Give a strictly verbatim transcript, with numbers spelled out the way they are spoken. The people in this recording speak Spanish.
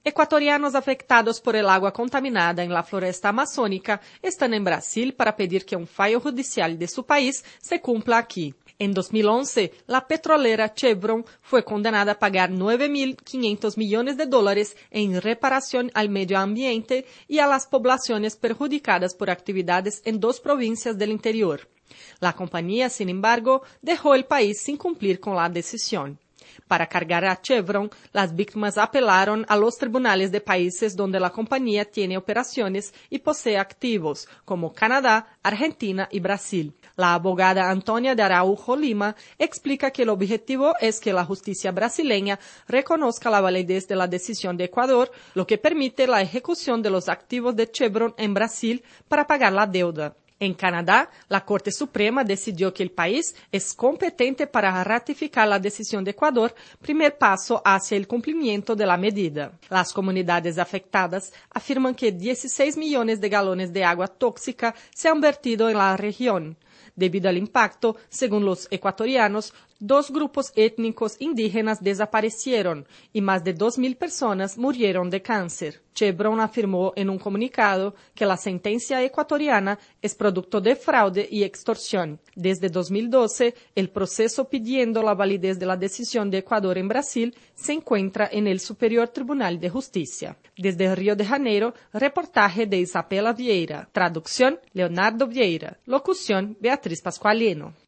Ecuatorianos afectados por el agua contaminada en la floresta amazónica están en Brasil para pedir que un fallo judicial de su país se cumpla aquí. En dos mil once, la petrolera Chevron fue condenada a pagar nueve mil quinientos millones de dólares en reparación al medio ambiente y a las poblaciones perjudicadas por actividades en dos provincias del interior. La compañía, sin embargo, dejó el país sin cumplir con la decisión. Para cargar a Chevron, las víctimas apelaron a los tribunales de países donde la compañía tiene operaciones y posee activos, como Canadá, Argentina y Brasil. La abogada Antonia de Araujo Lima explica que el objetivo es que la justicia brasileña reconozca la validez de la decisión de Ecuador, lo que permite la ejecución de los activos de Chevron en Brasil para pagar la deuda. En Canadá, la Corte Suprema decidió que el país es competente para ratificar la decisión de Ecuador, primer paso hacia el cumplimiento de la medida. Las comunidades afectadas afirman que dieciséis millones de galones de agua tóxica se han vertido en la región. Debido al impacto, según los ecuatorianos, dos grupos étnicos indígenas desaparecieron y más de dos mil personas murieron de cáncer. Chevron afirmó en un comunicado que la sentencia ecuatoriana es producto de fraude y extorsión. Desde dos mil doce, el proceso pidiendo la validez de la decisión de Ecuador en Brasil se encuentra en el Superior Tribunal de Justicia. Desde Río de Janeiro, reportaje de Isabela Vieira. Traducción, Leonardo Vieira. Locución, Beatriz Pascualino.